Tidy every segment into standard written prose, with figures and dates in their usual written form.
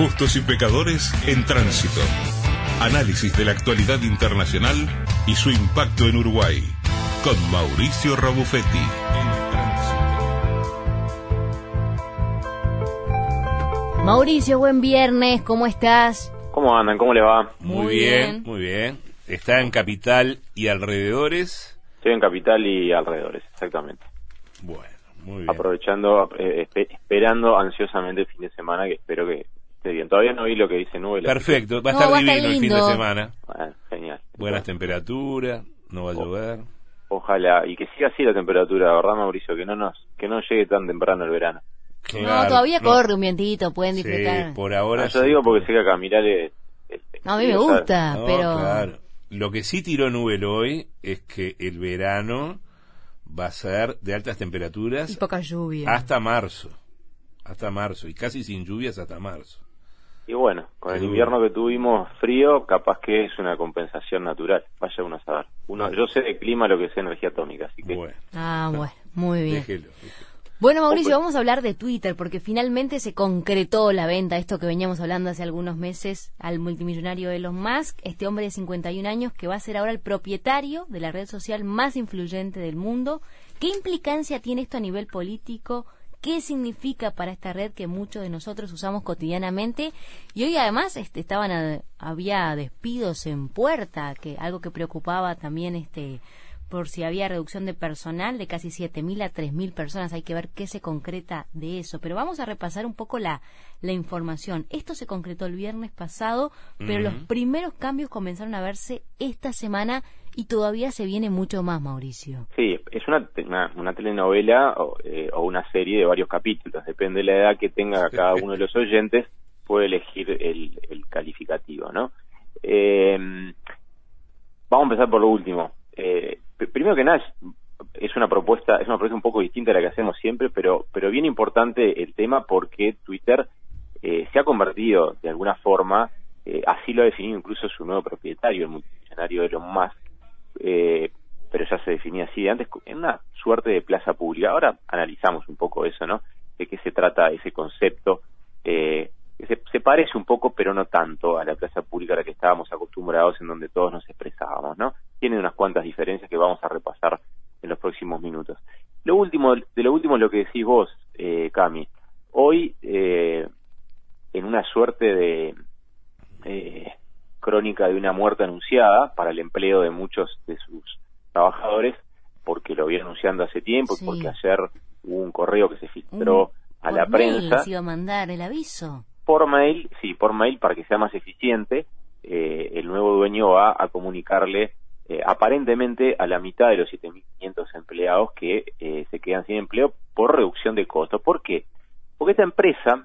Justos y pecadores en tránsito. Análisis de la actualidad internacional y su impacto en Uruguay. Con Mauricio Rabufetti. Mauricio, buen viernes, ¿cómo estás? ¿Cómo andan? ¿Cómo le va? Muy bien, muy bien. ¿Está en Capital y alrededores? Estoy en Capital y alrededores, exactamente. Bueno, muy bien. Aprovechando, esperando ansiosamente el fin de semana, que espero que esté bien. Todavía no vi lo que dice Nube. Perfecto, va a estar divino el fin de semana. Bueno, genial. Buenas temperaturas, no va a llover. Ojalá, y que siga así la temperatura, ¿verdad, Mauricio? Que no llegue tan temprano el verano. Claro, no, todavía corre un vientito, pueden disfrutar. Sí, por ahora. Yo digo porque sé que acá mirar no, a mí me gusta, no, pero... Claro. Lo que sí tiró Nubel hoy es que el verano va a ser de altas temperaturas. Y poca lluvia. Hasta marzo, y casi sin lluvias hasta marzo. Y bueno, con el invierno que tuvimos frío, capaz que es una compensación natural. Vaya uno a saber. Yo sé de clima lo que es energía atómica, así que... Bueno, muy bien. Déjelo. Bueno, Mauricio, vamos a hablar de Twitter, porque finalmente se concretó la venta, esto que veníamos hablando hace algunos meses, al multimillonario Elon Musk, este hombre de 51 años que va a ser ahora el propietario de la red social más influyente del mundo. ¿Qué implicancia tiene esto a nivel político? ¿Qué significa para esta red que muchos de nosotros usamos cotidianamente? Y hoy además había despidos en puerta, que algo que preocupaba también por si había reducción de personal de casi 7.000 a 3.000 personas. Hay que ver qué se concreta de eso. Pero vamos a repasar un poco la información. Esto se concretó el viernes pasado, pero los primeros cambios comenzaron a verse esta semana y todavía se viene mucho más, Mauricio. Sí, es una telenovela o una serie de varios capítulos. Depende de la edad que tenga cada uno de los oyentes, puede elegir el calificativo, ¿no? Vamos a empezar por lo último. Primero que nada, es una propuesta un poco distinta a la que hacemos siempre, pero bien importante el tema porque Twitter se ha convertido de alguna forma, así lo ha definido incluso su nuevo propietario, el multimillonario Elon Musk, pero ya se definía así de antes, en una suerte de plaza pública. Ahora analizamos un poco eso, ¿no? De qué se trata ese concepto, que se parece un poco, pero no tanto, a la plaza pública a la que estábamos acostumbrados, en donde todos nos expresábamos, ¿no? Tiene unas cuantas diferencias que vamos a repasar en los próximos minutos. Lo último es lo que decís vos, Cami. Hoy, en una suerte de crónica de una muerte anunciada para el empleo de muchos de sus trabajadores, porque lo viene anunciando hace tiempo, sí. Porque ayer hubo un correo que se filtró a la prensa. ¿Se iba a mandar el aviso? Por mail, para que sea más eficiente, el nuevo dueño va a comunicarle aparentemente a la mitad de los 7.500 empleados que se quedan sin empleo por reducción de costos. ¿Por qué? Porque esta empresa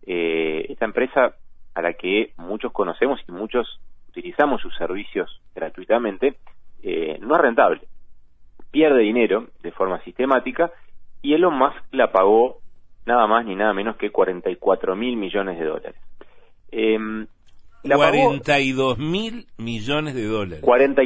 a la que muchos conocemos y muchos utilizamos sus servicios gratuitamente, no es rentable. Pierde dinero de forma sistemática y Elon Musk la pagó nada más ni nada menos que $44.000 millones. 42.000 millones de dólares.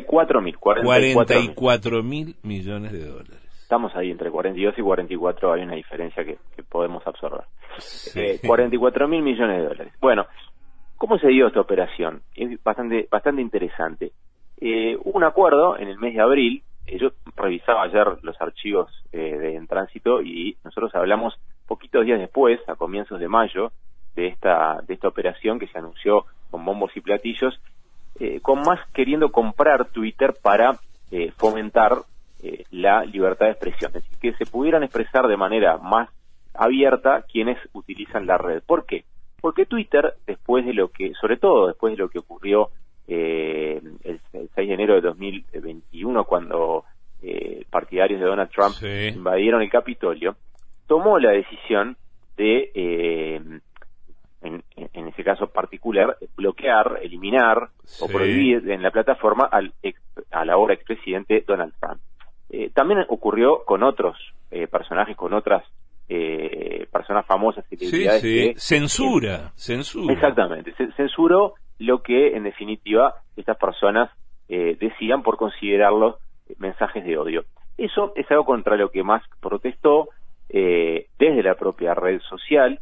44.000 millones de dólares. Estamos ahí entre 42 y 44, hay una diferencia que podemos absorber. Sí. 44.000 millones de dólares. Bueno, ¿cómo se dio esta operación? Es bastante interesante. Hubo un acuerdo en el mes de abril. Yo revisaba ayer los archivos en tránsito y nosotros hablamos poquitos días después, a comienzos de mayo, de esta operación que se anunció con bombos y platillos, con Musk queriendo comprar Twitter para fomentar la libertad de expresión, es decir, que se pudieran expresar de manera más abierta quienes utilizan la red. ¿Por qué? Porque Twitter, sobre todo después de lo que ocurrió el 6 de enero de 2021, cuando partidarios de Donald Trump invadieron el Capitolio, tomó la decisión de, en ese caso particular, bloquear, eliminar o prohibir en la plataforma al ahora expresidente Donald Trump. También ocurrió con otros personajes, con otras personas famosas, celebridades. Sí. Censura. Exactamente, censuró lo que en definitiva estas personas decían por considerarlos mensajes de odio. Eso es algo contra lo que Musk protestó desde la propia red social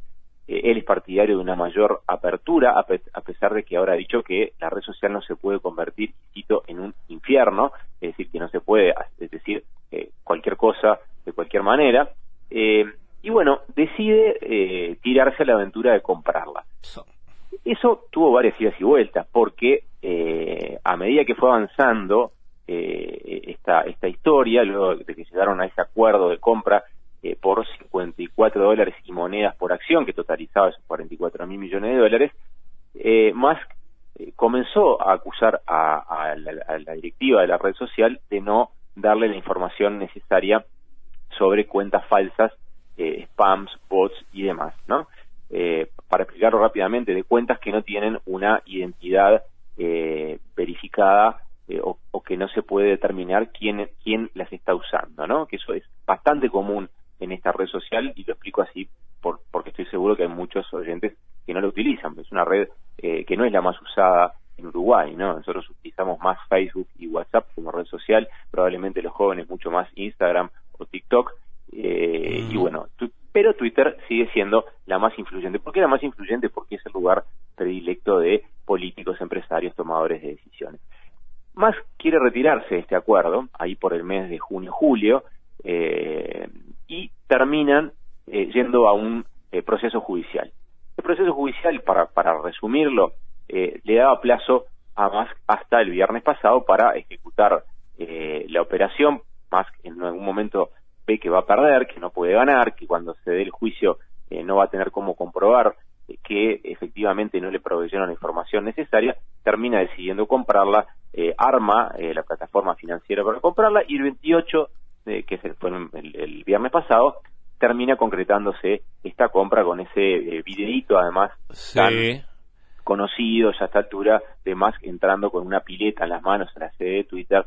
él es partidario de una mayor apertura, a pesar de que ahora ha dicho que la red social no se puede convertir, cito, en un infierno, es decir, que no se puede decir cualquier cosa de cualquier manera. Y bueno, decide tirarse a la aventura de comprarla. Eso tuvo varias idas y vueltas, porque a medida que fue avanzando esta historia, luego de que llegaron a ese acuerdo de compra por $54 y monedas por acción, que totalizaba esos 44.000 millones de dólares, Musk comenzó a acusar a la directiva de la red social de no darle la información necesaria sobre cuentas falsas, spams, bots y demás, ¿no? Para explicarlo rápidamente, de cuentas que no tienen una identidad verificada o que no se puede determinar quién las está usando, ¿no? Que eso es bastante común en esta red social, y lo explico así porque estoy seguro que hay muchos oyentes que no la utilizan. Es una red que no es la más usada en Uruguay, ¿no? Nosotros utilizamos más Facebook y WhatsApp como red social, probablemente los jóvenes mucho más Instagram o TikTok, y bueno, pero Twitter sigue siendo la más influyente. ¿Por qué la más influyente? Porque es el lugar predilecto de políticos, empresarios, tomadores de decisiones. Musk quiere retirarse de este acuerdo, ahí por el mes de junio-julio, y terminan yendo a un proceso judicial. El proceso judicial, para resumirlo, le daba plazo a Musk hasta el viernes pasado para ejecutar la operación. Musk en algún momento ve que va a perder, que no puede ganar, que cuando se dé el juicio no va a tener cómo comprobar que efectivamente no le proveyeron la información necesaria, termina decidiendo comprarla, arma la plataforma financiera para comprarla, y el 28, que fue el viernes pasado, termina concretándose esta compra con ese videíto, además, tan conocido ya a esta altura, de Musk entrando con una pileta en las manos a la sede de Twitter,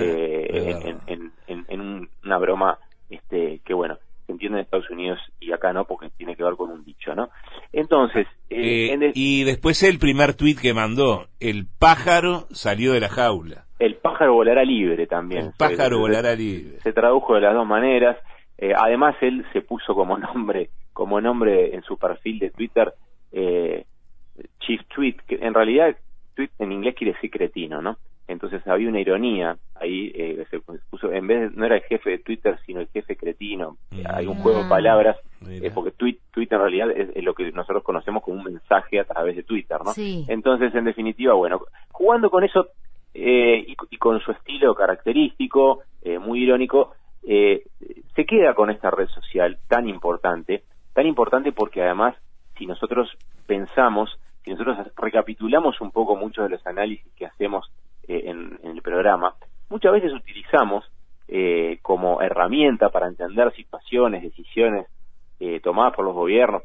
en una broma que bueno, se entiende en Estados Unidos y acá no, porque tiene que ver con un dicho, ¿no? Entonces... y después el primer tuit que mandó: el pájaro salió de la jaula. El pájaro volará libre también. El pájaro volará libre. Se tradujo de las dos maneras. Además, él se puso como nombre en su perfil de Twitter, Chief Tweet, que en realidad tweet en inglés quiere decir cretino, ¿no? Entonces había una ironía ahí, se puso, en vez de, no era el jefe de Twitter, sino el jefe cretino. Hay un juego de palabras, porque tweet en realidad es lo que nosotros conocemos como un mensaje a través de Twitter, ¿no? Sí. Entonces, en definitiva, bueno, jugando con eso y con su estilo característico, muy irónico, se queda con esta red social tan importante porque además, si nosotros recapitulamos un poco muchos de los análisis que hacemos en el programa, muchas veces utilizamos como herramienta para entender situaciones, decisiones tomadas por los gobiernos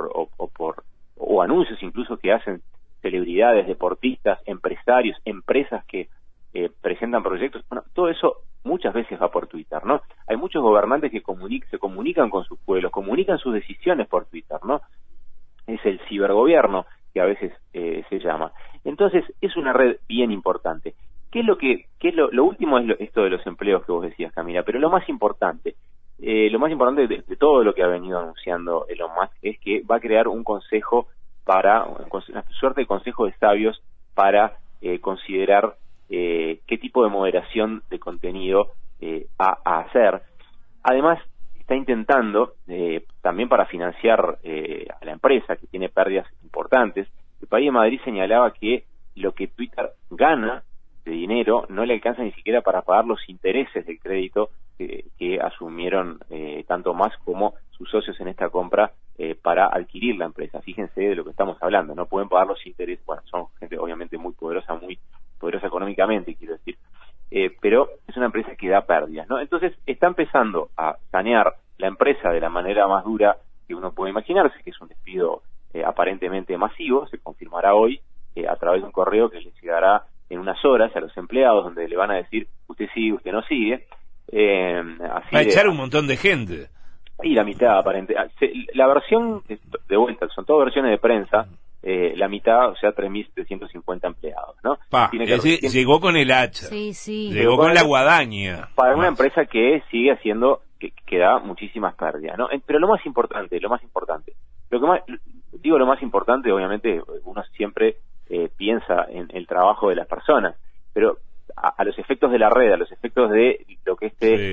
o anuncios incluso que hacen celebridades, deportistas, empresarios, empresas que presentan proyectos. Bueno, todo eso muchas veces va por Twitter, ¿no? Hay muchos gobernantes que se comunican con sus pueblos, comunican sus decisiones por Twitter, ¿no? Es el cibergobierno que a veces se llama. Entonces, es una red bien importante. Lo último es esto de los empleos que vos decías, Camila, pero lo más importante de todo lo que ha venido anunciando Elon Musk es que va a crear un consejo una suerte de consejo de sabios para considerar qué tipo de moderación de contenido a hacer. Además, está intentando, también para financiar a la empresa, que tiene pérdidas importantes. El País de Madrid señalaba que lo que Twitter gana de dinero no le alcanza ni siquiera para pagar los intereses del crédito que asumieron tanto Musk como sus socios en esta compra para adquirir la empresa. Fíjense de lo que estamos hablando, no pueden pagar los intereses. Bueno, son gente obviamente muy poderosa económicamente, quiero decir, pero es una empresa que da pérdidas, ¿no? Entonces está empezando a sanear la empresa de la manera más dura que uno puede imaginarse, que es un despido aparentemente masivo. Se confirmará hoy a través de un correo que les llegará en unas horas a los empleados, donde le van a decir: usted sigue, usted no sigue. Así va a echar un montón de gente. Y la mitad, aparentemente. La versión, de vuelta, son todas versiones de prensa, la mitad, o sea, 3.750 empleados, ¿no? Llegó con el hacha. Sí. Llegó con la guadaña. Para una empresa que sigue haciendo, que da muchísimas pérdidas, ¿no? Pero lo más importante, Digo lo más importante, obviamente uno siempre piensa en el trabajo de las personas, pero a los efectos de la red, a los efectos de lo que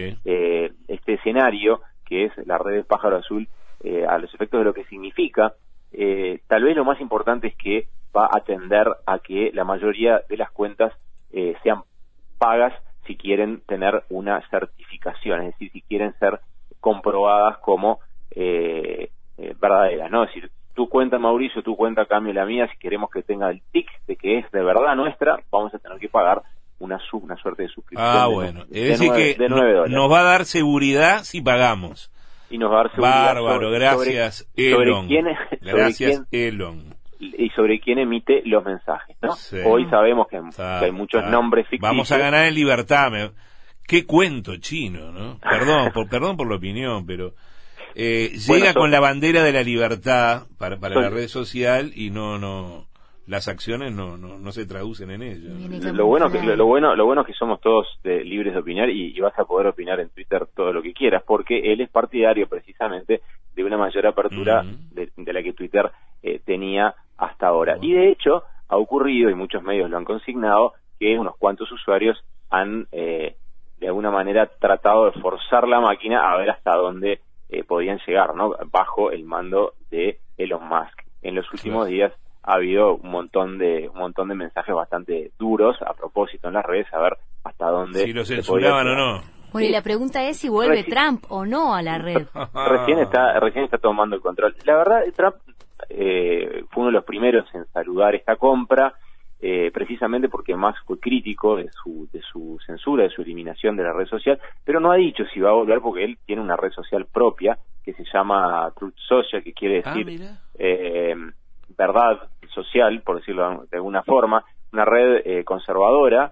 este escenario, que es la red del pájaro azul, a los efectos de lo que significa, tal vez lo más importante es que va a tender a que la mayoría de las cuentas sean pagas si quieren tener una certificación, es decir, si quieren ser comprobadas como verdaderas, ¿no? Es decir, tu cuenta, Mauricio, tu cuenta, cambio la mía, si queremos que tenga el tic de que es de verdad nuestra, vamos a tener que pagar una suerte de suscripción. Bueno, es decir que de $9. Nos va a dar seguridad si pagamos. Y nos va a dar seguridad. Bárbaro, gracias, Elon. Gracias, Elon. Y sobre quién emite los mensajes, ¿no? Sí. Hoy sabemos que hay muchos nombres ficticios. Vamos a ganar en libertad. Qué cuento chino, ¿no? Perdón por la opinión, pero llega con la bandera de la libertad para la red social y las acciones no se traducen en ello. Lo bueno es que somos todos libres de opinar y vas a poder opinar en Twitter todo lo que quieras, porque él es partidario precisamente de una mayor apertura de la que Twitter tenía hasta ahora. Y de hecho ha ocurrido, y muchos medios lo han consignado, que unos cuantos usuarios han de alguna manera tratado de forzar la máquina a ver hasta dónde podían llegar, ¿no? Bajo el mando de Elon Musk. En los últimos días ha habido un montón de mensajes bastante duros a propósito en las redes, a ver hasta dónde si lo censuraban o no. Bueno, y la pregunta es si vuelve Trump o no a la red. Recién está tomando el control. La verdad, Trump fue uno de los primeros en saludar esta compra, precisamente porque Musk fue crítico de su censura, de su eliminación de la red social, pero no ha dicho si va a volver, porque él tiene una red social propia que se llama Truth Social, que quiere decir verdad social, por decirlo de alguna forma, una red conservadora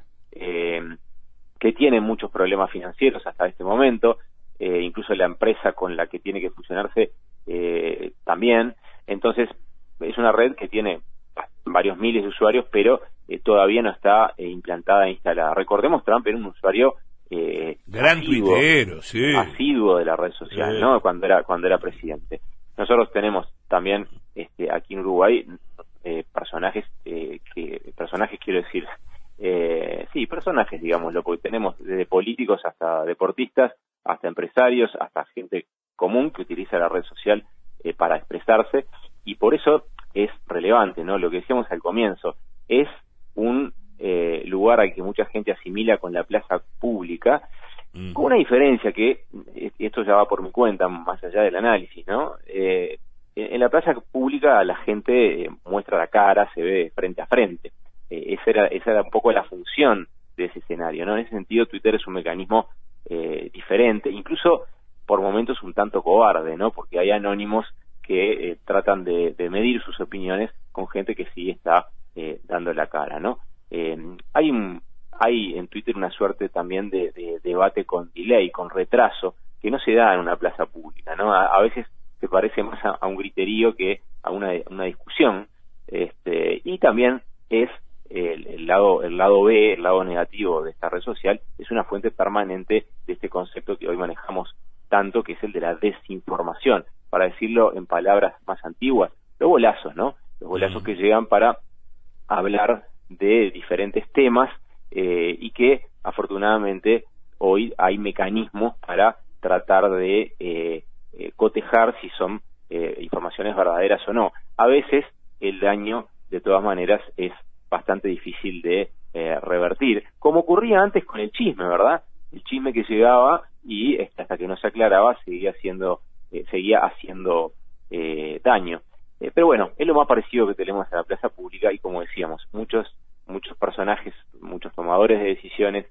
que tiene muchos problemas financieros hasta este momento, incluso la empresa con la que tiene que fusionarse también. Entonces es una red que tiene varios miles de usuarios, pero todavía no está implantada e instalada. Recordemos, Trump era un usuario gran tuitero, asiduo de la red social, ¿no? Cuando era presidente. Nosotros tenemos también aquí en Uruguay personajes quiero decir, personajes, digámoslo, porque tenemos desde políticos hasta deportistas, hasta empresarios, hasta gente común que utiliza la red social para expresarse, y por eso es relevante, ¿no? Lo que decíamos al comienzo, es un lugar al que mucha gente asimila con la plaza pública, con una diferencia que, esto ya va por mi cuenta, más allá del análisis, ¿no? En la plaza pública la gente muestra la cara, se ve frente a frente. Esa era un poco la función de ese escenario, ¿no? En ese sentido, Twitter es un mecanismo diferente, incluso por momentos un tanto cobarde, ¿no? Porque hay anónimos que tratan de medir sus opiniones con gente que sí está dando la cara, ¿no? Hay en Twitter una suerte también de debate con delay, con retraso, que no se da en una plaza pública, ¿no? A veces se parece más a un griterío que a una discusión, y también es el lado B, el lado negativo de esta red social, es una fuente permanente de este concepto que hoy manejamos tanto, que es el de la desinformación, para decirlo en palabras más antiguas, los bolazos, ¿no? Los bolazos que llegan para hablar de diferentes temas, y que afortunadamente hoy hay mecanismos para tratar de cotejar si son informaciones verdaderas o no. A veces el daño, de todas maneras, es bastante difícil de revertir, como ocurría antes con el chisme, ¿verdad? El chisme que llegaba y hasta que no se aclaraba seguía haciendo daño. Pero bueno, es lo más parecido que tenemos a la plaza pública, y como decíamos, muchos personajes, muchos tomadores de decisiones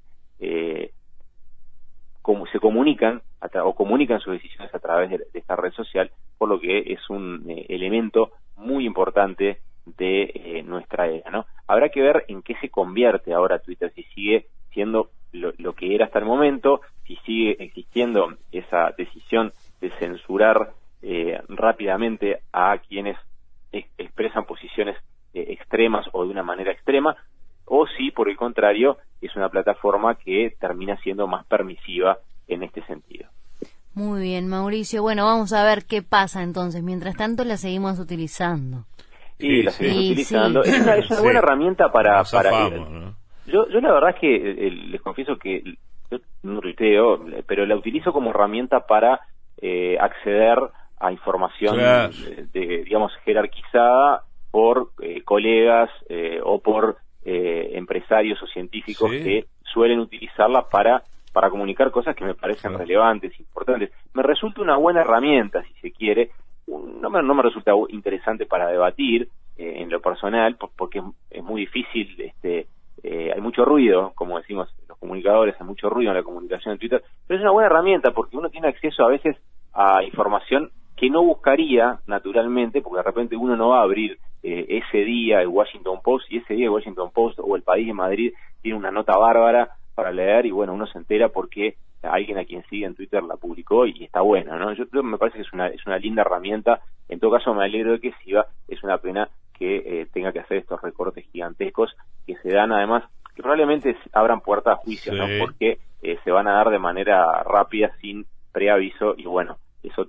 como se comunican o comunican sus decisiones a través de esta red social, por lo que es un elemento muy importante de nuestra era, ¿no? Habrá que ver en qué se convierte ahora Twitter, si sigue siendo lo que era hasta el momento, si sigue existiendo esa decisión de censurar rápidamente a quienes expresan posiciones extremas o de una manera extrema, o si por el contrario es una plataforma que termina siendo más permisiva en este sentido. Muy bien, Mauricio. Bueno, vamos a ver qué pasa entonces. Mientras tanto, la seguimos utilizando. Y la seguimos utilizando. Es una buena herramienta para ¿no? Yo la verdad es que les confieso que yo no tuiteo, pero la utilizo como herramienta para acceder a información, digamos, jerarquizada por colegas o por empresarios o científicos que suelen utilizarla para comunicar cosas que me parecen relevantes, importantes. Me resulta una buena herramienta, si se quiere. No me resulta interesante para debatir en lo personal, porque es muy difícil, hay mucho ruido, como decimos los comunicadores, hay mucho ruido en la comunicación en Twitter, pero es una buena herramienta porque uno tiene acceso a veces a información que no buscaría naturalmente, porque de repente uno no va a abrir ese día el Washington Post, y ese día el Washington Post o el País de Madrid tiene una nota bárbara para leer, y bueno, uno se entera porque alguien a quien sigue en Twitter la publicó y está buena, ¿no? Yo me parece que es una linda herramienta. En todo caso, me alegro de que siga. Es una pena que tenga que hacer estos recortes gigantescos que se dan, además, que probablemente abran puertas a juicios, ¿no? Porque se van a dar de manera rápida, sin preaviso, y bueno, eso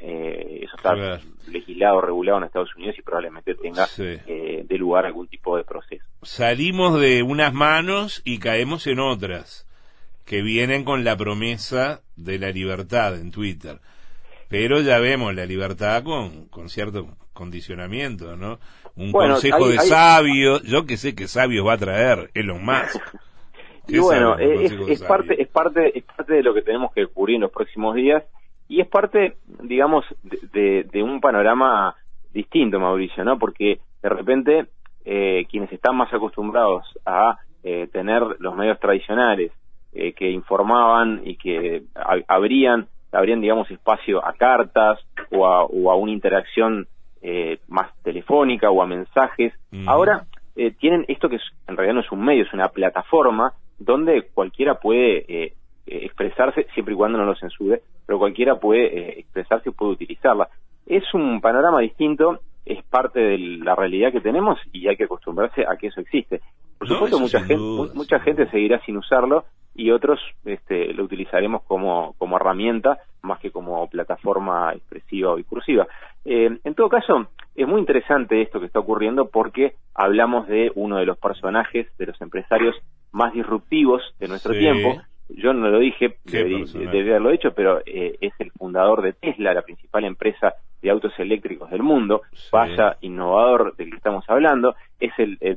está legislado, regulado en Estados Unidos, y probablemente tenga de lugar algún tipo de proceso. Salimos de unas manos y caemos en otras que vienen con la promesa de la libertad en Twitter, pero ya vemos la libertad con cierto condicionamiento, ¿no? Consejo de sabios, yo que sé que sabios va a traer Elon Musk. Y bueno, es parte de lo que tenemos que descubrir en los próximos días, y es parte, digamos, de un panorama distinto, Mauricio, ¿no? Porque de repente quienes están más acostumbrados a tener los medios tradicionales que informaban y que abrían, digamos, espacio a cartas o a una interacción más telefónica o a mensajes, ahora tienen esto que en realidad no es un medio, es una plataforma donde cualquiera puede expresarse, siempre y cuando no lo censure, pero cualquiera puede expresarse y puede utilizarla. Es un panorama distinto, es parte de la realidad que tenemos y hay que acostumbrarse a que eso existe. Por supuesto, mucha gente seguirá sin usarlo, y otros lo utilizaremos como herramienta más que como plataforma expresiva o discursiva. En todo caso, es muy interesante esto que está ocurriendo porque hablamos de uno de los personajes, de los empresarios más disruptivos de nuestro tiempo. Yo no lo dije, debí haberlo hecho, pero es el fundador de Tesla, la principal empresa de autos eléctricos del mundo, vaya innovador del que estamos hablando. Es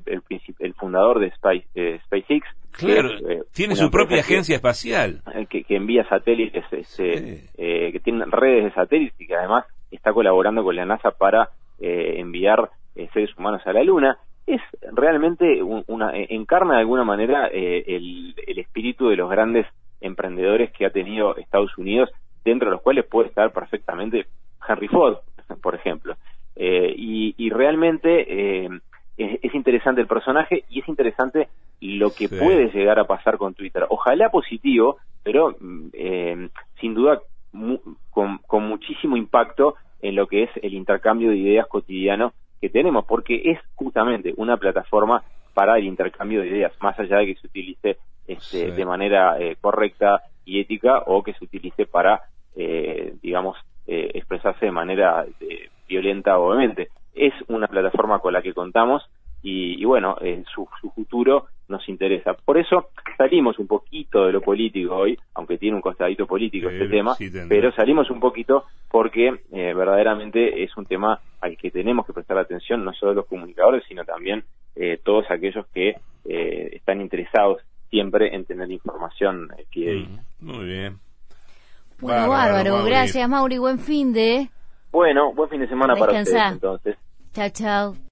el fundador de SpaceX. Claro, tiene su propia agencia espacial. Que envía satélites, que tiene redes de satélites, y que además está colaborando con la NASA para enviar seres humanos a la Luna. Es realmente encarna de alguna manera el espíritu de los grandes emprendedores que ha tenido Estados Unidos, dentro de los cuales puede estar perfectamente Henry Ford, por ejemplo. Y realmente es interesante el personaje, y es interesante lo que puede llegar a pasar con Twitter. Ojalá positivo, pero sin duda con muchísimo impacto en lo que es el intercambio de ideas cotidiano que tenemos, porque es justamente una plataforma para el intercambio de ideas, más allá de que se utilice de manera correcta y ética, o que se utilice para, digamos, expresarse de manera violenta o vehemente. Es una plataforma con la que contamos, y bueno, su futuro nos interesa. Por eso salimos un poquito de lo político hoy, aunque tiene un costadito político este tema, pero salimos un poquito porque verdaderamente es un tema al que tenemos que prestar atención, no solo los comunicadores, sino también todos aquellos que están interesados siempre en tener información fidedigna. Muy bien. Bueno, bárbaro. Gracias, Mauri. Buen fin de... Bueno, buen fin de semana para ustedes, entonces. Chao, chao.